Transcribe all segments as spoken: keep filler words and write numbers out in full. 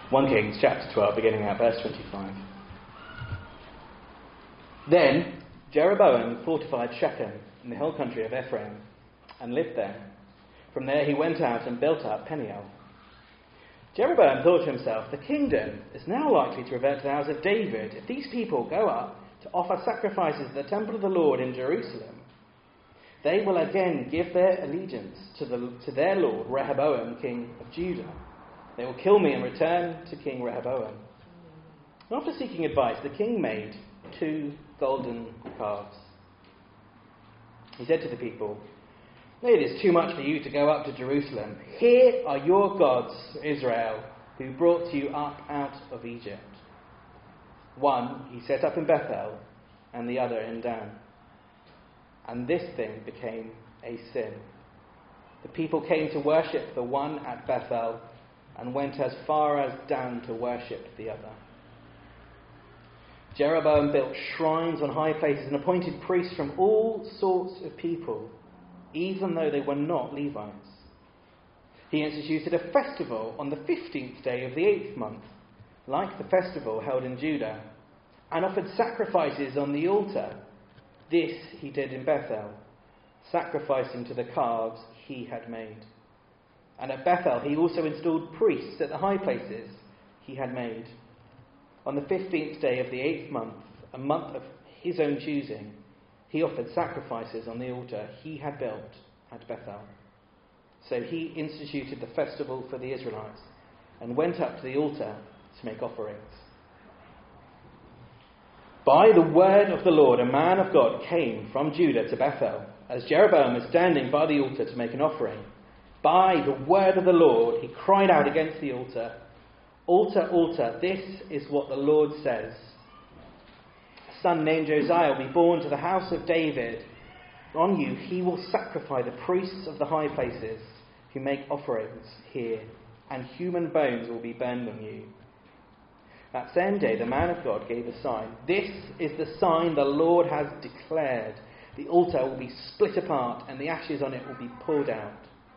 First Kings chapter twelve, beginning at verse twenty-five. Then Jeroboam fortified Shechem in the hill country of Ephraim and lived there. From there he went out and built up Peniel. Jeroboam thought to himself, the kingdom is now likely to revert to the house of David if these people go up to offer sacrifices at the temple of the Lord in Jerusalem. They will again give their allegiance to, the, to their lord Rehoboam, king of Judah. They will kill me and return to King Rehoboam. After seeking advice, the king made two golden calves. He said to the people, it is too much for you to go up to Jerusalem. Here are your gods, Israel, who brought you up out of Egypt. One he set up in Bethel, and the other in Dan. And this thing became a sin. The people came to worship the one at Bethel, and went as far as Dan to worship the other. Jeroboam built shrines on high places and appointed priests from all sorts of people, even though they were not Levites. He instituted a festival on the fifteenth day of the eighth month, like the festival held in Judah, and offered sacrifices on the altar. This he did in Bethel, sacrificing to the calves he had made. And at Bethel he also installed priests at the high places he had made. On the fifteenth day of the eighth month, a month of his own choosing, he offered sacrifices on the altar he had built at Bethel. So he instituted the festival for the Israelites and went up to the altar to make offerings. By the word of the Lord, a man of God came from Judah to Bethel, as Jeroboam was standing by the altar to make an offering. By the word of the Lord, he cried out against the altar, Altar, altar, this is what the Lord says. A son named Josiah will be born to the house of David. On you he will sacrifice the priests of the high places who make offerings here, and human bones will be burned on you. That same day the man of God gave a sign. This is the sign the Lord has declared. The altar will be split apart, and the ashes on it will be poured out.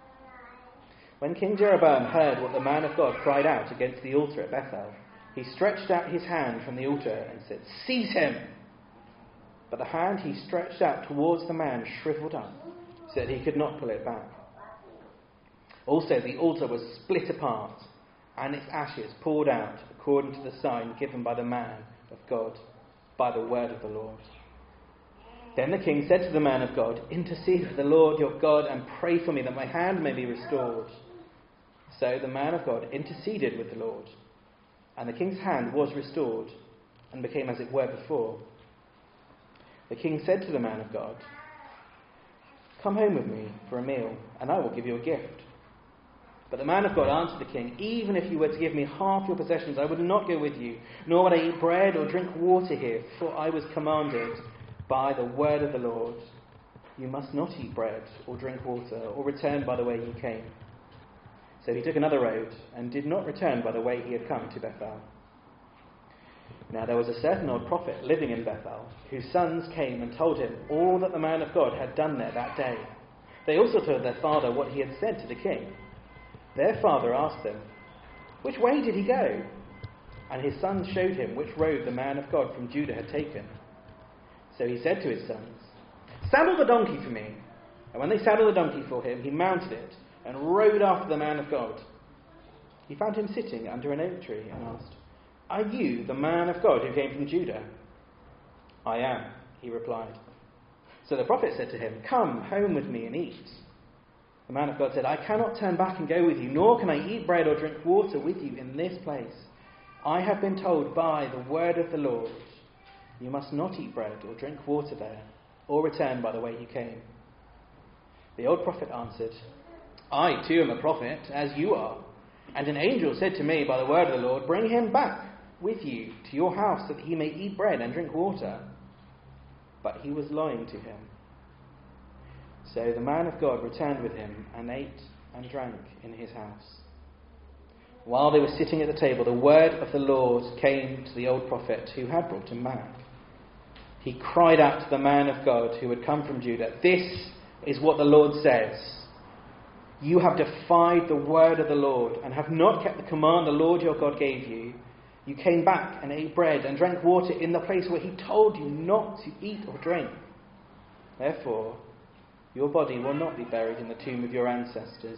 When King Jeroboam heard what the man of God cried out against the altar at Bethel, he stretched out his hand from the altar and said, Seize him! But the hand he stretched out towards the man shriveled up, so that he could not pull it back. Also the altar was split apart, and its ashes poured out, according to the sign given by the man of God, by the word of the Lord. Then the king said to the man of God, Intercede for the Lord your God, and pray for me that my hand may be restored. So the man of God interceded with the Lord, and the king's hand was restored, and became as it were before. The king said to the man of God, Come home with me for a meal, and I will give you a gift. But the man of God answered the king, Even if you were to give me half your possessions, I would not go with you, nor would I eat bread or drink water here, for I was commanded by the word of the Lord, you must not eat bread or drink water, or return by the way you came. So he took another road, and did not return by the way he had come to Bethel. Now there was a certain old prophet living in Bethel, whose sons came and told him all that the man of God had done there that day. They also told their father what he had said to the king. Their father asked them, Which way did he go? And his sons showed him which road the man of God from Judah had taken. So he said to his sons, Saddle the donkey for me. And when they saddled the donkey for him, he mounted it and rode after the man of God. He found him sitting under an oak tree and asked, Are you the man of God who came from Judah? I am, he replied. So the prophet said to him, Come home with me and eat. The man of God said, I cannot turn back and go with you, nor can I eat bread or drink water with you in this place. I have been told by the word of the Lord, you must not eat bread or drink water there, or return by the way you came. The old prophet answered, I too am a prophet, as you are. And an angel said to me by the word of the Lord, Bring him back with you to your house, so that he may eat bread and drink water. But he was lying to him. So the man of God returned with him, and ate and drank in his house. While they were sitting at the table, the word of the Lord came to the old prophet who had brought him back. He cried out to the man of God who had come from Judah, This is what the Lord says. You have defied the word of the Lord and have not kept the command the Lord your God gave you. You came back and ate bread and drank water in the place where he told you not to eat or drink. Therefore, your body will not be buried in the tomb of your ancestors."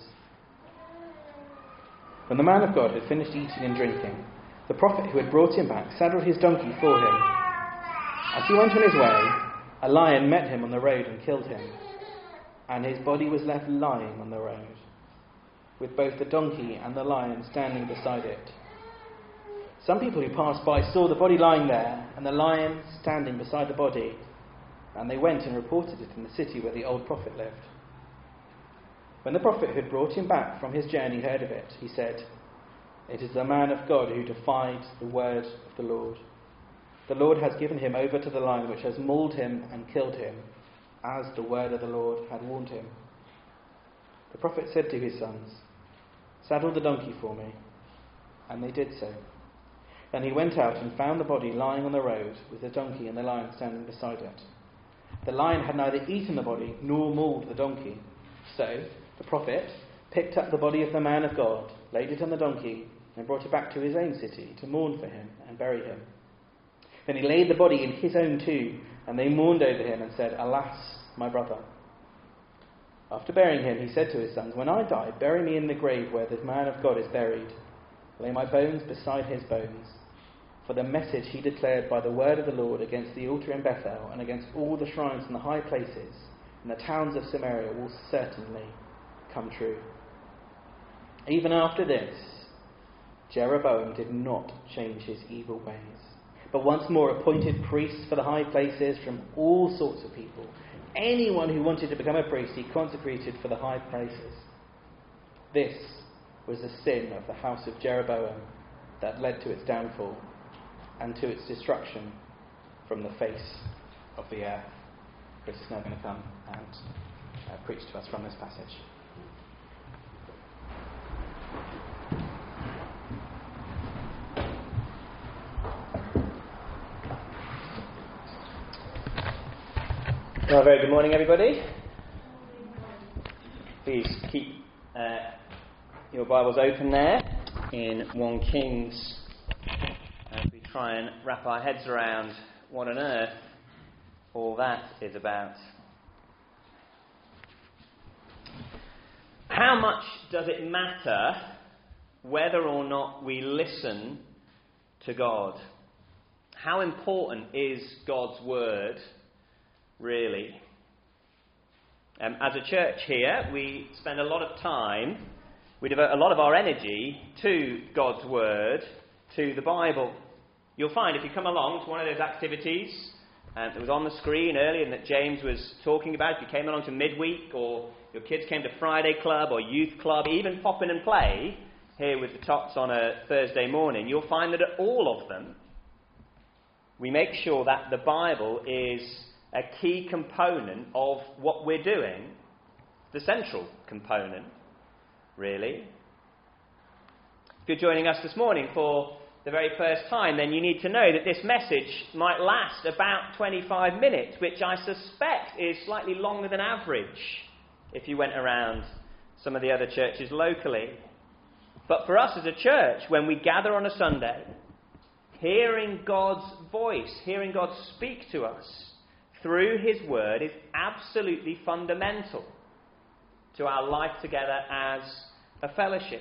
When the man of God had finished eating and drinking, the prophet who had brought him back saddled his donkey for him. As he went on his way, a lion met him on the road and killed him, and his body was left lying on the road, with both the donkey and the lion standing beside it. Some people who passed by saw the body lying there, and the lion standing beside the body, and they went and reported it in the city where the old prophet lived. When the prophet who had brought him back from his journey heard of it, he said, "It is the man of God who defied the word of the Lord. The Lord has given him over to the lion, which has mauled him and killed him, as the word of the Lord had warned him." The prophet said to his sons, "Saddle the donkey for me." And they did so. Then he went out and found the body lying on the road, with the donkey and the lion standing beside it. The lion had neither eaten the body nor mauled the donkey. So the prophet picked up the body of the man of God, laid it on the donkey, and brought it back to his own city to mourn for him and bury him. Then he laid the body in his own tomb, and they mourned over him and said, "Alas, my brother." After burying him, he said to his sons, "When I die, bury me in the grave where the man of God is buried. Lay my bones beside his bones. For the message he declared by the word of the Lord against the altar in Bethel and against all the shrines in the high places in the towns of Samaria will certainly come true." Even after this, Jeroboam did not change his evil ways, but once more appointed priests for the high places from all sorts of people. Anyone who wanted to become a priest, he consecrated for the high places. This was the sin of the house of Jeroboam that led to its downfall and to its destruction from the face of the earth. Chris is now going to come and uh, preach to us from this passage. Well, very good morning, everybody. Please keep uh, your Bibles open there in First Kings as we try and wrap our heads around what on earth all that is about. How much does it matter whether or not we listen to God? How important is God's word, really? Um, as a church here, we spend a lot of time, we devote a lot of our energy to God's word, to the Bible. You'll find if you come along to one of those activities um, that was on the screen earlier and that James was talking about, if you came along to midweek or your kids came to Friday club or youth club, even pop in and play here with the tots on a Thursday morning, you'll find that at all of them we make sure that the Bible is a key component of what we're doing, the central component, really. If you're joining us this morning for the very first time, then you need to know that this message might last about twenty-five minutes, which I suspect is slightly longer than average if you went around some of the other churches locally. But for us as a church, when we gather on a Sunday, hearing God's voice, hearing God speak to us through his word is absolutely fundamental to our life together as a fellowship.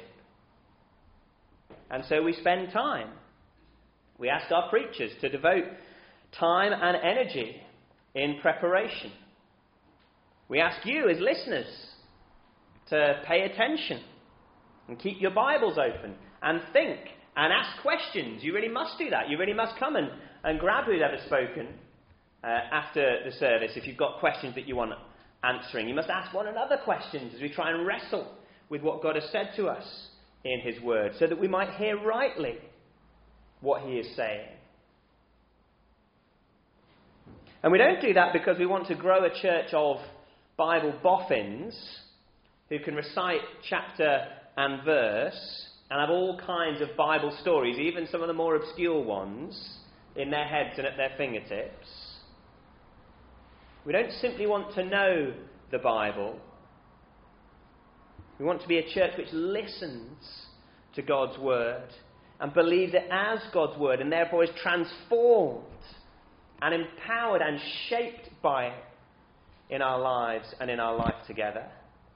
And so we spend time. We ask our preachers to devote time and energy in preparation. We ask you as listeners to pay attention and keep your Bibles open and think and ask questions. You really must do that. You really must come and, and grab who's ever spoken uh, after the service if you've got questions that you want answering. You must ask one another questions as we try and wrestle with what God has said to us in his word, so that we might hear rightly what he is saying. And we don't do that because we want to grow a church of Bible boffins who can recite chapter and verse and have all kinds of Bible stories, even some of the more obscure ones, in their heads and at their fingertips. We don't simply want to know the Bible. We want to be a church which listens to God's word and believes it as God's word and therefore is transformed and empowered and shaped by it in our lives and in our life together.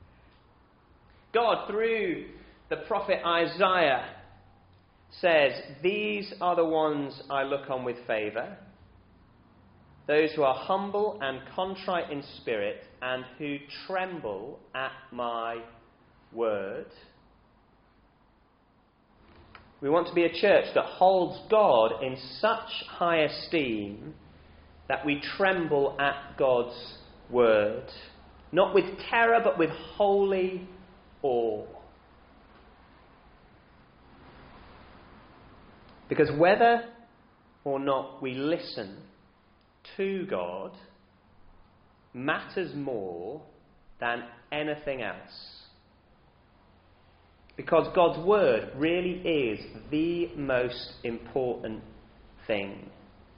God, through the prophet Isaiah, says, "These are the ones I look on with favour, those who are humble and contrite in spirit and who tremble at my word." We want to be a church that holds God in such high esteem that we tremble at God's word, not with terror but with holy awe. Because whether or not we listen to God matters more than anything else. Because God's word really is the most important thing.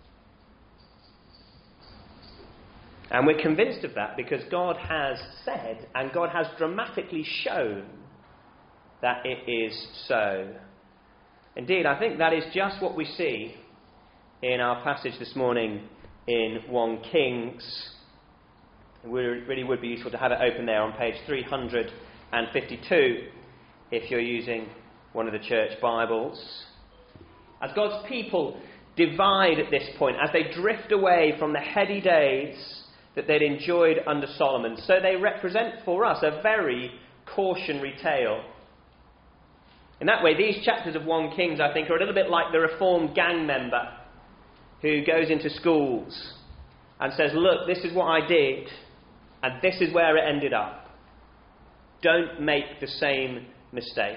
And we're convinced of that because God has said and God has dramatically shown that it is so. Indeed, I think that is just what we see in our passage this morning in First Kings. It really would be useful to have it open there on page three hundred fifty-two if you're using one of the church Bibles. As God's people divide at this point, as they drift away from the heady days that they'd enjoyed under Solomon, so they represent for us a very cautionary tale. In that way, these chapters of First Kings, I think, are a little bit like the reformed gang member who goes into schools and says, "Look, this is what I did, and this is where it ended up. Don't make the same mistake."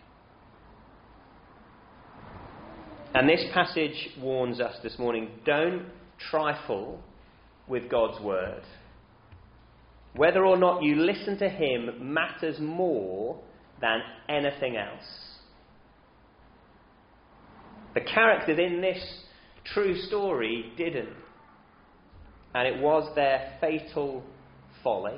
And this passage warns us this morning, don't trifle with God's word. Whether or not you listen to him matters more than anything else. The characters in this true story didn't. And it was their fatal folly.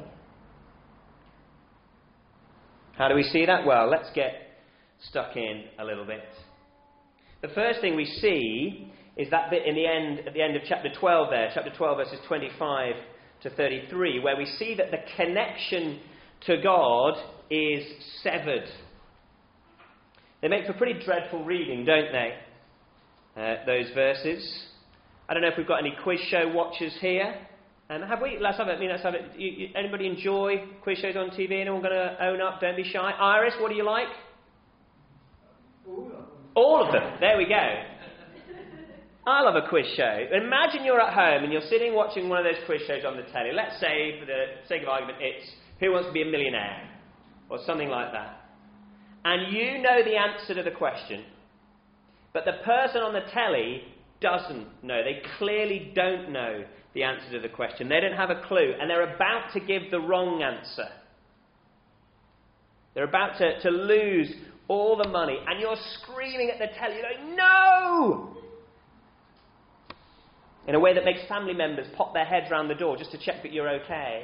How do we see that? Well, let's get stuck in a little bit. The first thing we see is that bit in the end, at the end of chapter twelve there, chapter twelve verses twenty-five to thirty-three, where we see that the connection to God is severed. They make for pretty dreadful reading, don't they? Uh, those verses. I don't know if we've got any quiz show watchers here. Um, have we? Let's have it. I mean, let's have it. You, you, anybody enjoy quiz shows on T V? Anyone going to own up? Don't be shy. Iris, what do you like? All of them. All of them. There we go. I love a quiz show. Imagine you're at home and you're sitting watching one of those quiz shows on the telly. Let's say, for the sake of argument, it's Who Wants to Be a Millionaire? Or something like that. And you know the answer to the question. But the person on the telly doesn't know. They clearly don't know the answer to the question. They don't have a clue. And they're about to give the wrong answer. They're about to, to lose all the money. And you're screaming at the telly. You're like, no! In a way that makes family members pop their heads round the door just to check that you're okay.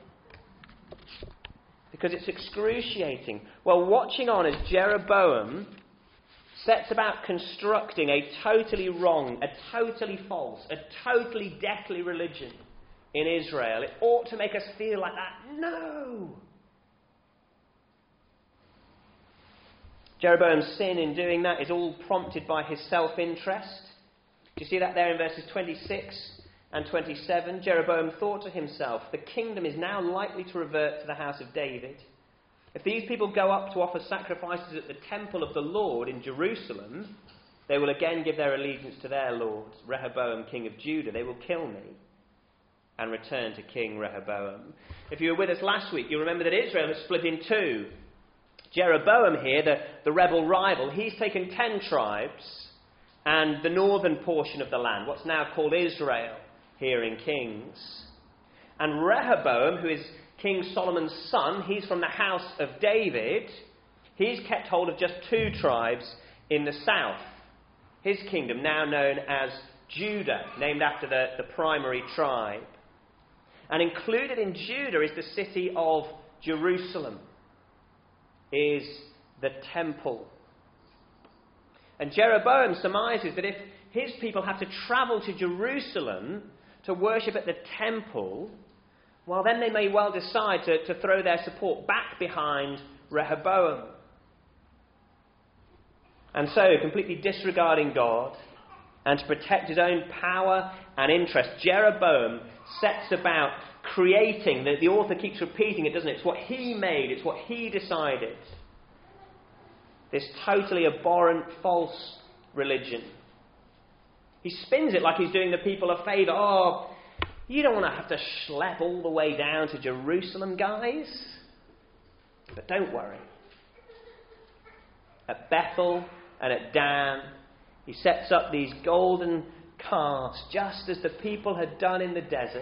Because it's excruciating. Well, watching on as Jeroboam sets about constructing a totally wrong, a totally false, a totally deathly religion in Israel, it ought to make us feel like that. No! Jeroboam's sin in doing that is all prompted by his self-interest. Do you see that there in verses twenty-six and twenty-seven? Jeroboam thought to himself, the kingdom is now likely to revert to the house of David. If these people go up to offer sacrifices at the temple of the Lord in Jerusalem, they will again give their allegiance to their lord, Rehoboam, king of Judah. They will kill me and return to King Rehoboam. If you were with us last week, you'll remember that Israel has split in two. Jeroboam here, the, the rebel rival, he's taken ten tribes and the northern portion of the land, what's now called Israel, here in Kings. And Rehoboam, who is King Solomon's son, he's from the house of David. He's kept hold of just two tribes in the south. His kingdom, now known as Judah, named after the, the primary tribe. And included in Judah is the city of Jerusalem. is the temple. And Jeroboam surmises that if his people have to travel to Jerusalem to worship at the temple, well, then they may well decide to, to throw their support back behind Rehoboam. And so, completely disregarding God and to protect his own power and interest, Jeroboam sets about creating, the, the author keeps repeating it, doesn't it? It's what he made, it's what he decided. This totally abhorrent, false religion. He spins it like he's doing the people a favour. Oh, you don't want to have to schlep all the way down to Jerusalem, guys. But don't worry. At Bethel and at Dan, he sets up these golden calves, just as the people had done in the desert.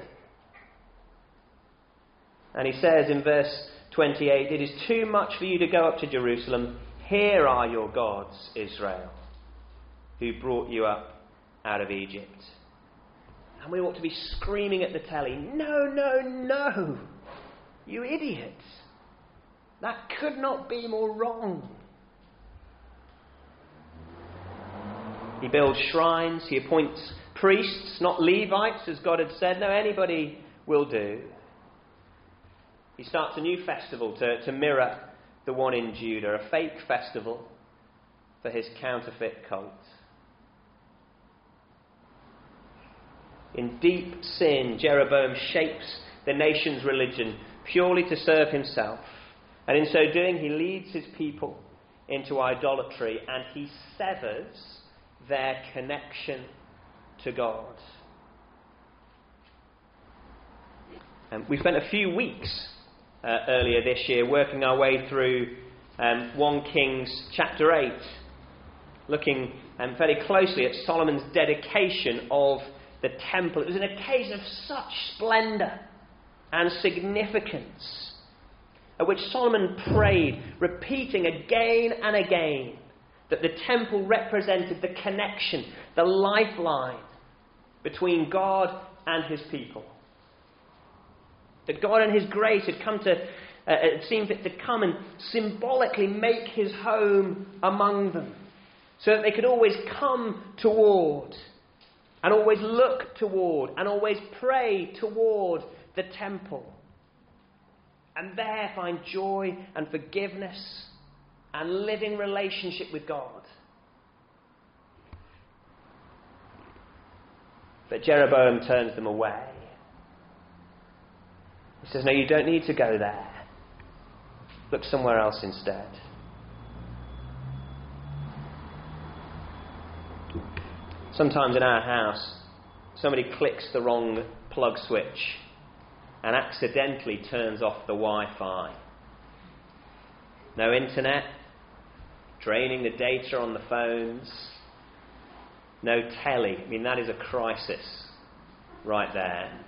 And he says in verse twenty-eight, "It is too much for you to go up to Jerusalem. Here are your gods, Israel, who brought you up out of Egypt." And we ought to be screaming at the telly, "No, no, no! You idiots! That could not be more wrong." He builds shrines, he appoints priests, not Levites, as God had said. No, anybody will do. He starts a new festival to, to mirror the one in Judah, a fake festival for his counterfeit cult. In deep sin, Jeroboam shapes the nation's religion purely to serve himself. And in so doing, he leads his people into idolatry and he severs their connection to God. Um, we spent a few weeks uh, earlier this year working our way through um, First Kings chapter eight, looking um, very closely at Solomon's dedication of the temple. It was an occasion of such splendour and significance, at which Solomon prayed, repeating again and again that the temple represented the connection, the lifeline between God and his people. That God in his grace had come to, uh, it seemed fit to come and symbolically make his home among them, so that they could always come toward and always look toward and always pray toward the temple, and there find joy and forgiveness and living relationship with God. But Jeroboam turns them away. He says, "No, you don't need to go there. Look somewhere else instead." Sometimes in our house, somebody clicks the wrong plug switch and accidentally turns off the Wi-Fi. No internet, draining the data on the phones, no telly. I mean, that is a crisis right there.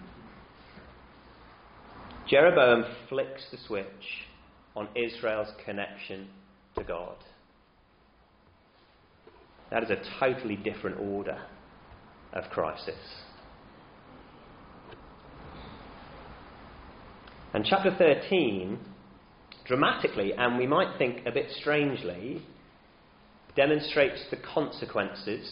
Jeroboam flicks the switch on Israel's connection to God. That is a totally different order of crisis. And chapter thirteen, dramatically, and we might think a bit strangely, demonstrates the consequences.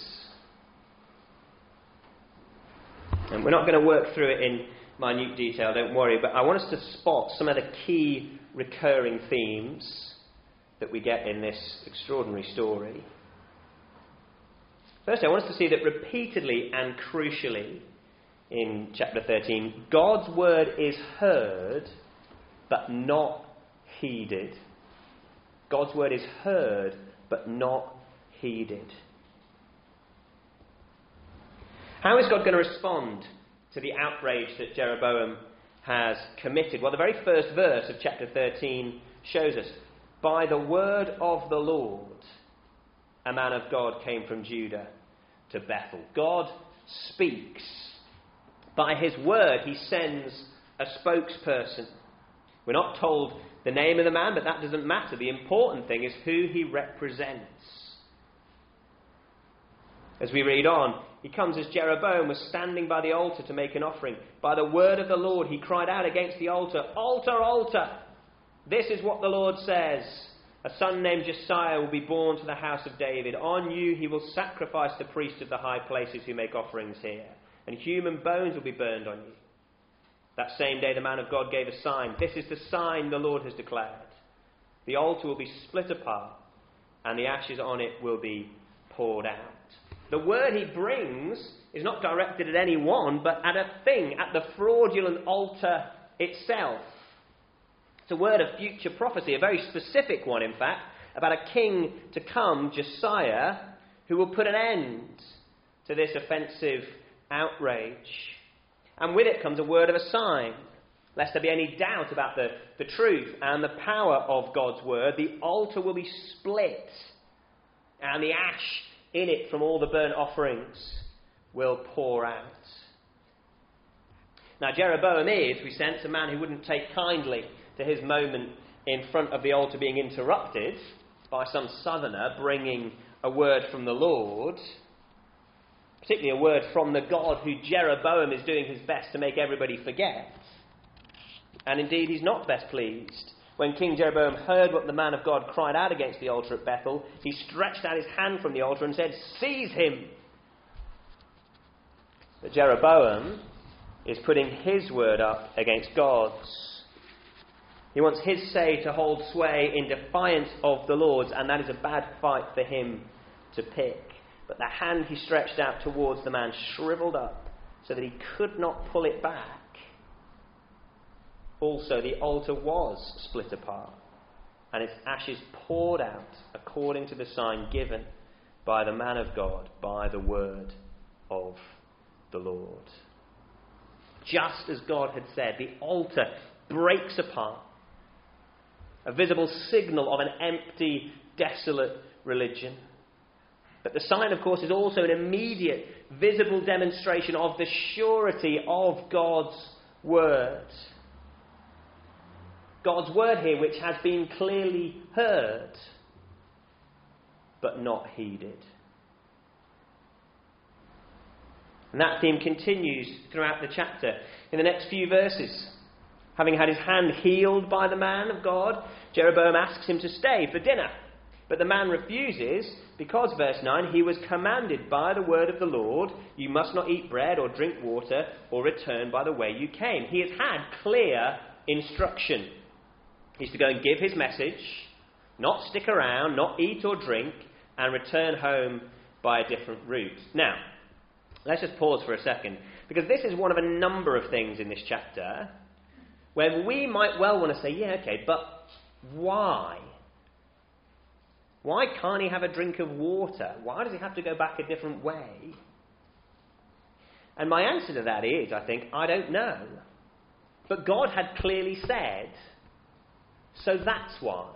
And we're not going to work through it in minute detail, don't worry, but I want us to spot some of the key recurring themes that we get in this extraordinary story. Firstly, I want us to see that repeatedly and crucially in chapter thirteen, God's word is heard but not heeded. God's word is heard but not heeded. How is God going to respond to the outrage that Jeroboam has committed? Well, the very first verse of chapter thirteen shows us, "By the word of the Lord, a man of God came from Judah to Bethel." God speaks. By his word, he sends a spokesperson. We're not told the name of the man, but that doesn't matter. The important thing is who he represents. As we read on, he comes as Jeroboam was standing by the altar to make an offering. By the word of the Lord, he cried out against the altar, "Altar, altar! This is what the Lord says. A son named Josiah will be born to the house of David. On you he will sacrifice the priests of the high places who make offerings here, and human bones will be burned on you. That same day the man of God gave a sign. This is the sign the Lord has declared. The altar will be split apart, and the ashes on it will be poured out. The word he brings is not directed at anyone, but at a thing, at the fraudulent altar itself. It's a word of future prophecy, a very specific one, in fact, about a king to come, Josiah, who will put an end to this offensive outrage. And with it comes a word of a sign. Lest there be any doubt about the, the truth and the power of God's word, the altar will be split, and the ash in it from all the burnt offerings will pour out. Now, Jeroboam is, we sense, a man who wouldn't take kindly to his moment in front of the altar being interrupted by some southerner bringing a word from the Lord, particularly a word from the God who Jeroboam is doing his best to make everybody forget. And indeed, he's not best pleased. When King Jeroboam heard what the man of God cried out against the altar at Bethel, he stretched out his hand from the altar and said, "Seize him!" But Jeroboam is putting his word up against God's. He wants his say to hold sway in defiance of the Lord's, and that is a bad fight for him to pick. But the hand he stretched out towards the man shriveled up so that he could not pull it back. Also, the altar was split apart, and its ashes poured out according to the sign given by the man of God, by the word of the Lord. Just as God had said, the altar breaks apart, a visible signal of an empty, desolate religion. But the sign, of course, is also an immediate, visible demonstration of the surety of God's word. God's word here, which has been clearly heard, but not heeded. And that theme continues throughout the chapter. In the next few verses, having had his hand healed by the man of God, Jeroboam asks him to stay for dinner. But the man refuses because, verse nine, he was commanded by the word of the Lord, you must not eat bread or drink water or return by the way you came. He has had clear instruction. He's to go and give his message, not stick around, not eat or drink, and return home by a different route. Now, let's just pause for a second, because this is one of a number of things in this chapter where we might well want to say, yeah, okay, but why? Why can't he have a drink of water? Why does he have to go back a different way? And my answer to that is, I think, I don't know. But God had clearly said, so that's why.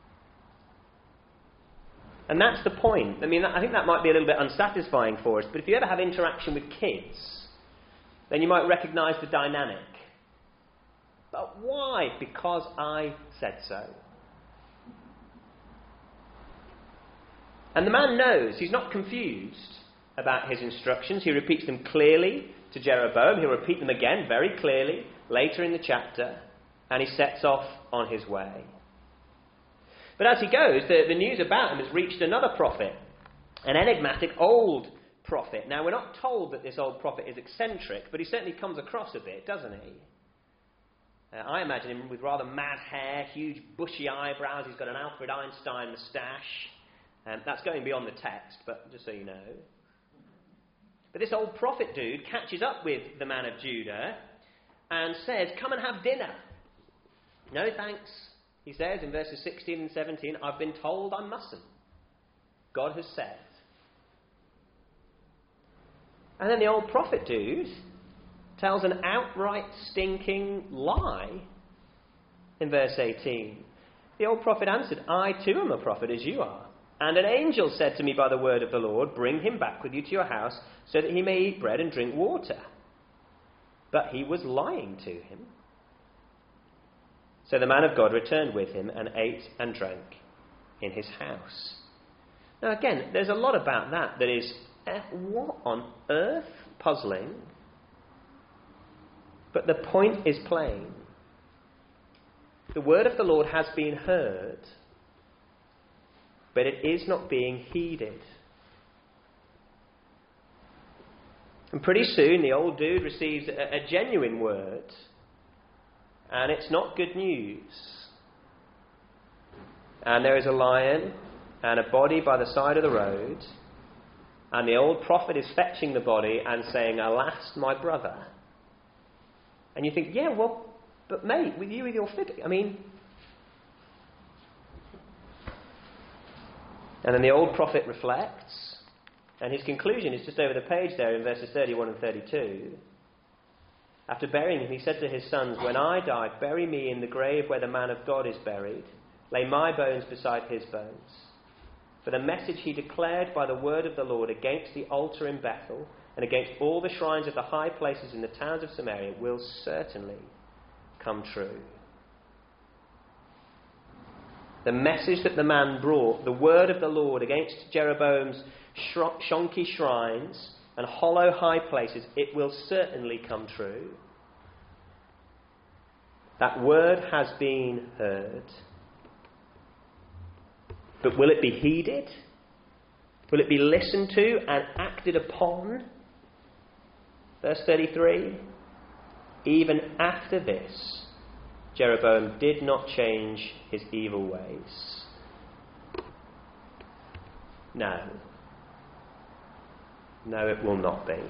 And that's the point. I mean, I think that might be a little bit unsatisfying for us, but if you ever have interaction with kids, then you might recognise the dynamic. But why? Because I said so. And the man knows. He's not confused about his instructions. He repeats them clearly to Jeroboam. He'll repeat them again very clearly later in the chapter. And he sets off on his way. But as he goes, the, the news about him has reached another prophet, an enigmatic old prophet. Now, we're not told that this old prophet is eccentric, but he certainly comes across a bit, doesn't he? Uh, I imagine him with rather mad hair, huge bushy eyebrows. He's got an Alfred Einstein moustache. Um, that's going beyond the text, but just so you know. But this old prophet dude catches up with the man of Judah and says, come and have dinner. No thanks, he says in verses sixteen and seventeen. I've been told I mustn't. God has said. And then the old prophet dude tells an outright stinking lie in verse eighteen. The old prophet answered, I too am a prophet as you are. And an angel said to me by the word of the Lord, bring him back with you to your house so that he may eat bread and drink water. But he was lying to him. So the man of God returned with him and ate and drank in his house. Now again, there's a lot about that that is, eh, what on earth? Puzzling. But the point is plain. The word of the Lord has been heard, but it is not being heeded. And pretty soon the old dude receives a, a genuine word, and it's not good news. And there is a lion and a body by the side of the road, and the old prophet is fetching the body and saying, "Alas, my brother." And you think, yeah, well, but mate, with you with your fig, I mean... And then the old prophet reflects, and his conclusion is just over the page there in verses thirty-one and thirty-two. After burying him, he said to his sons, "When I die, bury me in the grave where the man of God is buried. Lay my bones beside his bones. For the message he declared by the word of the Lord against the altar in Bethel and against all the shrines of the high places in the towns of Samaria will certainly come true." The message that the man brought, the word of the Lord against Jeroboam's sh- shonky shrines and hollow high places, it will certainly come true. That word has been heard. But will it be heeded? Will it be listened to and acted upon? Verse thirty-three. Even after this, Jeroboam did not change his evil ways. No. No, it will not be.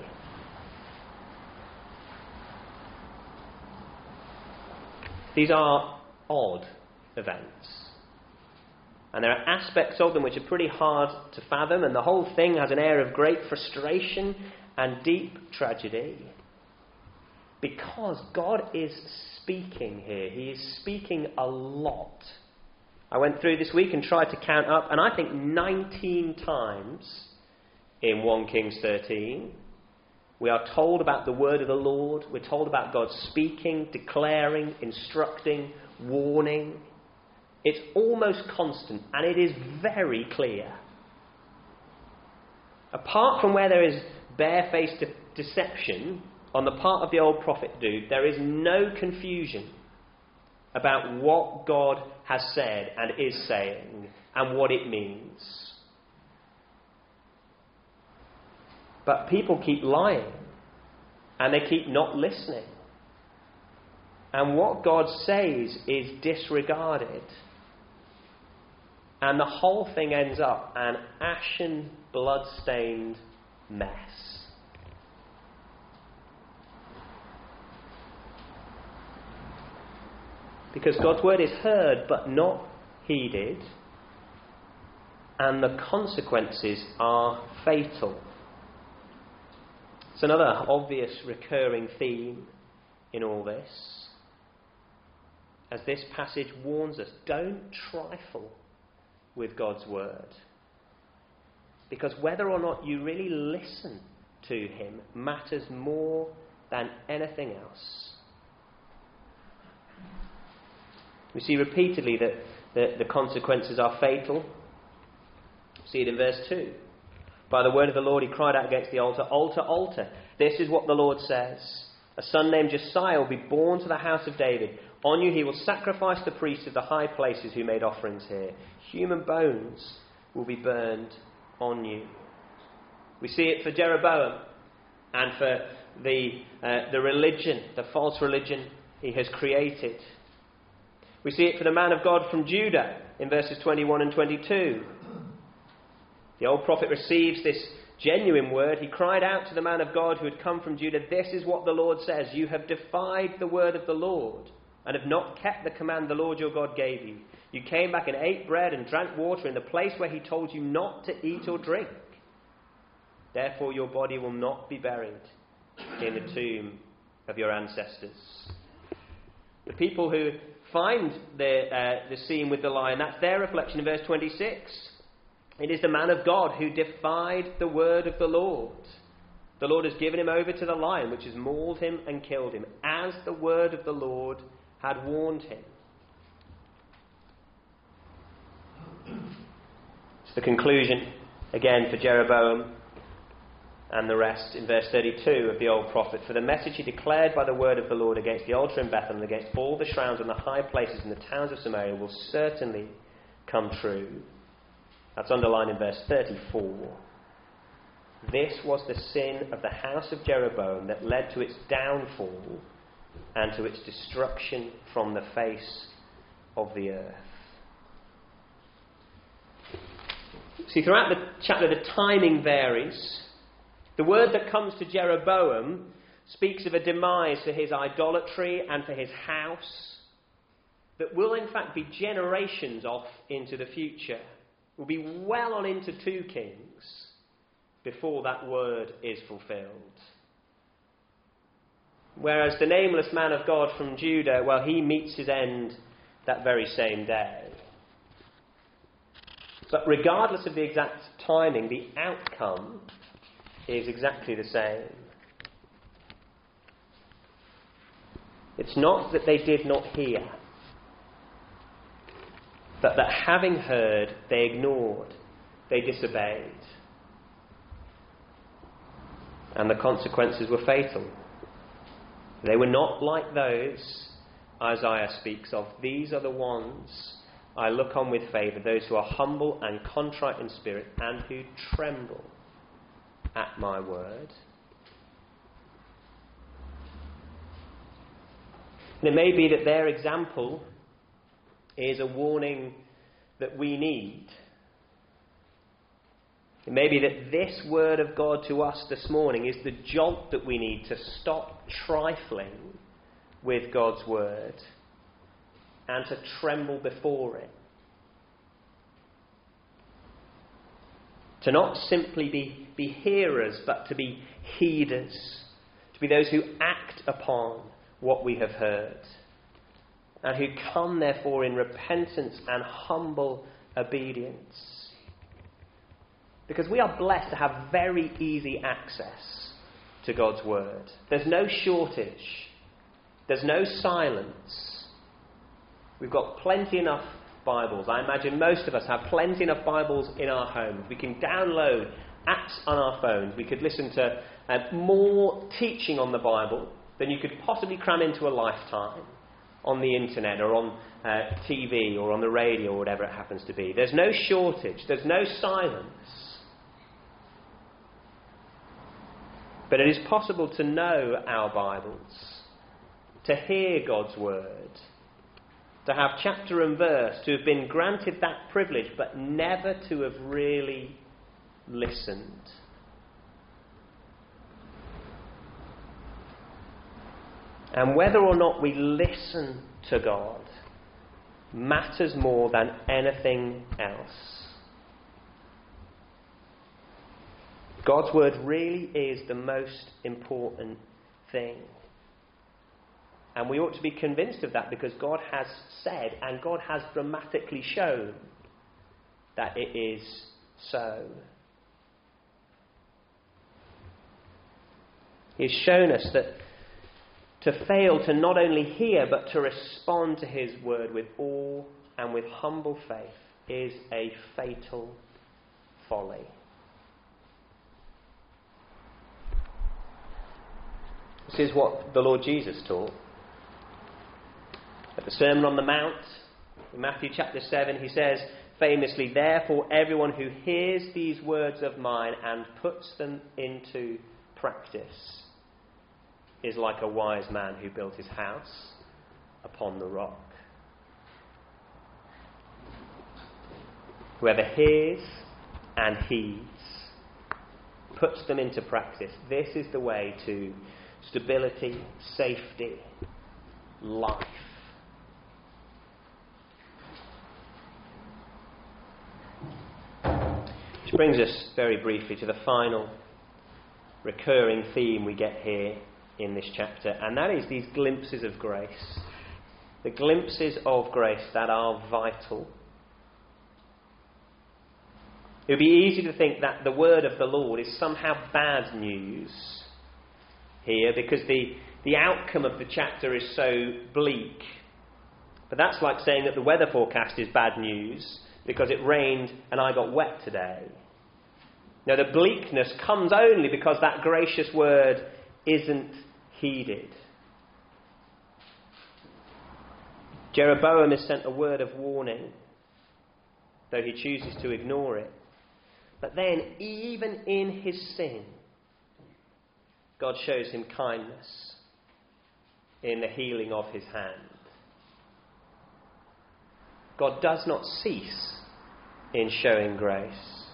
These are odd events. And there are aspects of them which are pretty hard to fathom, and the whole thing has an air of great frustration and deep tragedy. Because God is speaking here. He is speaking a lot. I went through this week and tried to count up, and I think nineteen times in First Kings thirteen, we are told about the word of the Lord. We're told about God speaking, declaring, instructing, warning. It's almost constant, and it is very clear. Apart from where there is barefaced de- deception on the part of the old prophet dude, there is no confusion about what God has said and is saying and what it means. But people keep lying, and they keep not listening. And what God says is disregarded. And the whole thing ends up an ashen, blood-stained mess. Because God's word is heard but not heeded, and the consequences are fatal. It's another obvious recurring theme in all this. As this passage warns us, don't trifle with God's word. Because whether or not you really listen to him matters more than anything else. We see repeatedly that the, the consequences are fatal. See it in verse two. By the word of the Lord he cried out against the altar, "Altar, altar, this is what the Lord says. A son named Josiah will be born to the house of David. On you he will sacrifice the priests of the high places who made offerings here. Human bones will be burned on you." We see it for Jeroboam and for the, uh, the religion, the false religion he has created. We see it for the man of God from Judah in verses twenty-one and twenty-two. The old prophet receives this genuine word. He cried out to the man of God who had come from Judah, "This is what the Lord says. You have defied the word of the Lord and have not kept the command the Lord your God gave you. You came back and ate bread and drank water in the place where he told you not to eat or drink. Therefore your body will not be buried in the tomb of your ancestors." The people who find the, uh, the scene with the lion, that's their reflection in verse twenty-six. It is the man of God who defied the word of the Lord. The Lord has given him over to the lion, which has mauled him and killed him, as the word of the Lord had warned him. It's the conclusion, again, for Jeroboam. And the rest in verse thirty-two of the old prophet. For the message he declared by the word of the Lord against the altar in Bethel and against all the shrines and the high places in the towns of Samaria will certainly come true. That's underlined in verse thirty-four. This was the sin of the house of Jeroboam that led to its downfall and to its destruction from the face of the earth. See, throughout the chapter the timing varies. The word that comes to Jeroboam speaks of a demise for his idolatry and for his house that will in fact be generations off into the future. Will be well on into two kings before that word is fulfilled. Whereas the nameless man of God from Judah, well, he meets his end that very same day. But regardless of the exact timing, the outcome is exactly the same. It's not that they did not hear, but that having heard, they ignored, they disobeyed. And the consequences were fatal. They were not like those Isaiah speaks of. These are the ones I look on with favour, those who are humble and contrite in spirit and who tremble at my word. And it may be that their example is a warning that we need. It may be that this word of God to us this morning is the jolt that we need to stop trifling with God's word and to tremble before it. To not simply be, be hearers, but to be heeders. To be those who act upon what we have heard. And who come, therefore, in repentance and humble obedience. Because we are blessed to have very easy access to God's word. There's no shortage. There's no silence. We've got plenty enough Bibles. I imagine most of us have plenty enough Bibles in our homes. We can download apps on our phones. We could listen to uh, more teaching on the Bible than you could possibly cram into a lifetime on the internet or on uh, T V or on the radio or whatever it happens to be. There's no shortage. There's no silence. But it is possible to know our Bibles, to hear God's word, to have chapter and verse, to have been granted that privilege, but never to have really listened. And whether or not we listen to God matters more than anything else. God's word really is the most important thing. And we ought to be convinced of that because God has said and God has dramatically shown that it is so. He's shown us that to fail to not only hear but to respond to his word with awe and with humble faith is a fatal folly. This is what the Lord Jesus taught. At the Sermon on the Mount, in Matthew chapter seven, he says famously, "Therefore everyone who hears these words of mine and puts them into practice is like a wise man who built his house upon the rock." Whoever hears and heeds, puts them into practice. This is the way to stability, safety, life. Which brings us very briefly to the final recurring theme we get here in this chapter, and that is these glimpses of grace. The glimpses of grace that are vital. It would be easy to think that the word of the Lord is somehow bad news here because the, the outcome of the chapter is so bleak. But that's like saying that the weather forecast is bad news because it rained and I got wet today. No, the bleakness comes only because that gracious word isn't heeded. Jeroboam is sent a word of warning, though he chooses to ignore it. But then, even in his sin, God shows him kindness in the healing of his hand. God does not cease in showing grace.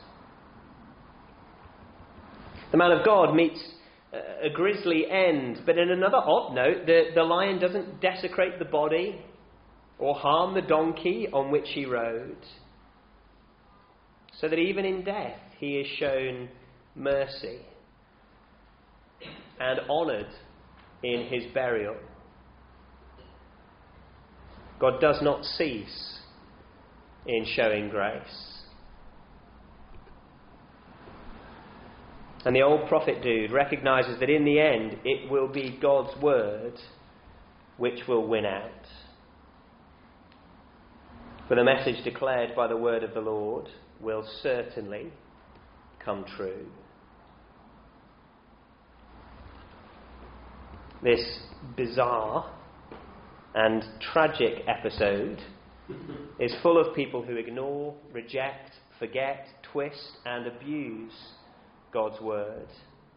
The man of God meets a grisly end, but in another odd note, the, the lion doesn't desecrate the body or harm the donkey on which he rode, so that even in death he is shown mercy and honoured in his burial. God does not cease in showing grace. And the old prophet dude recognises that in the end it will be God's word which will win out. For the message declared by the word of the Lord will certainly come true. This bizarre and tragic episode is full of people who ignore, reject, forget, twist and abuse God's word.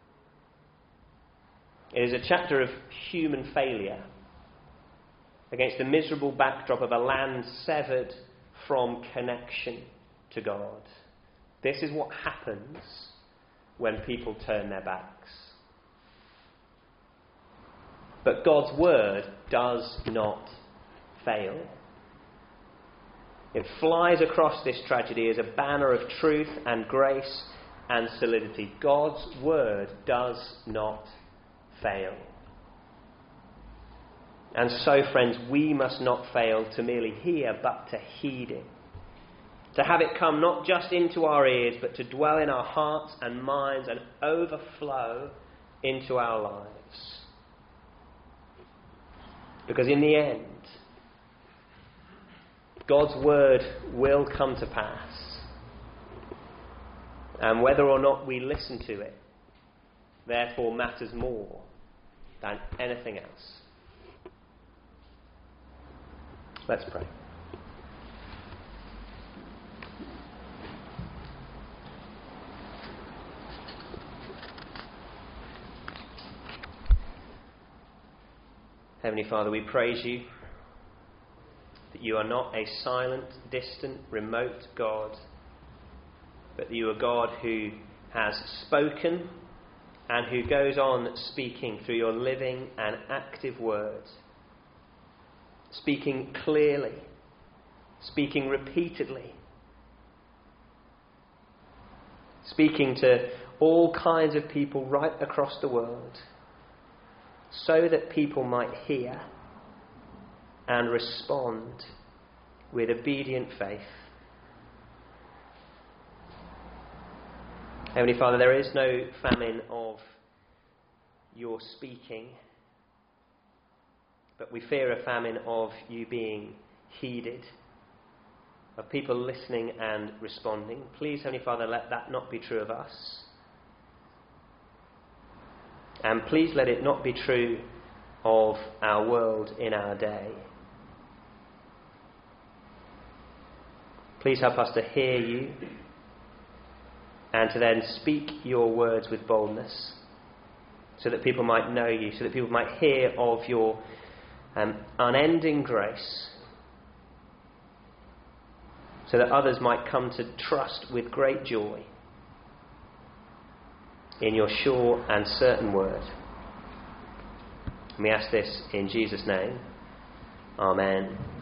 It is a chapter of human failure against the miserable backdrop of a land severed from connection to God. This is what happens when people turn their backs. But God's word does not fail. It flies across this tragedy as a banner of truth and grace and solidity. God's word does not fail. And so, friends, we must not fail to merely hear, but to heed it. To have it come not just into our ears, but to dwell in our hearts and minds and overflow into our lives. Because in the end, God's word will come to pass. And whether or not we listen to it, therefore matters more than anything else. Let's pray. Heavenly Father, we praise you that you are not a silent, distant, remote God, but that you are God who has spoken and who goes on speaking through your living and active word. Speaking clearly, speaking repeatedly, speaking to all kinds of people right across the world, so that people might hear and respond with obedient faith. Heavenly Father, there is no famine of your speaking, but we fear a famine of you being heeded, of people listening and responding. Please, Heavenly Father, let that not be true of us. And please let it not be true of our world in our day. Please help us to hear you and to then speak your words with boldness, so that people might know you, so that people might hear of your um, unending grace, so that others might come to trust with great joy in your sure and certain word. And we ask this in Jesus' name. Amen.